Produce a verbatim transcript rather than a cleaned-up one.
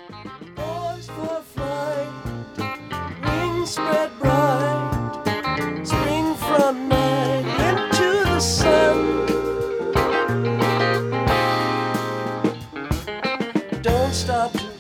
Poised for flight, wings spread bright, spring from night into the sun. Don't stop to